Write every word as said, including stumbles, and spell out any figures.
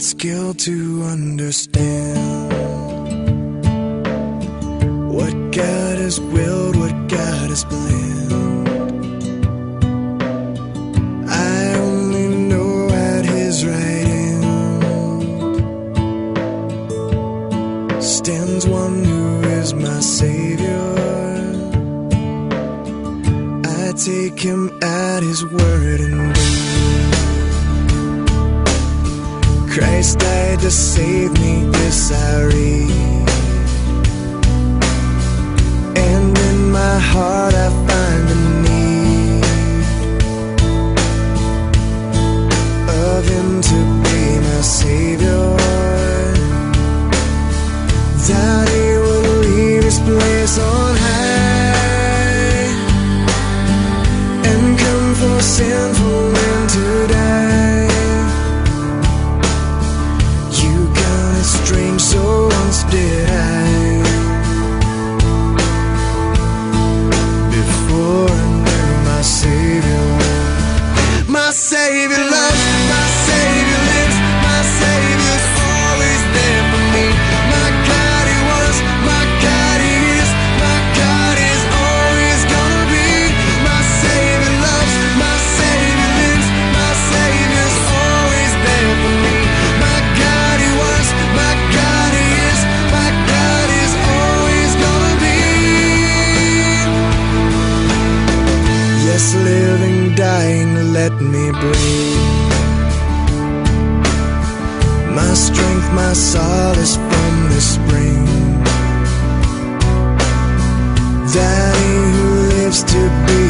skill to understand what God has willed, what God has planned. I only know at His right hand stands one who is my Savior. I take Him at His word and believe Christ died to save me, this I read. And in my heart I find a need of Him to be my Savior, that He will leave His place on high and come for sinful men to die. Strange, so once did I, before I knew my Savior. My Savior loves, my Savior lives, my Savior's always there for me. My God He was, my God He is, my God is always gonna be. My Savior loves, my Savior lives, my Savior's always there for me. My God He was, my God He is, my God is always gonna be. Yes, living, dying, let me breathe. My strength, my solace from the spring, that He who lives to be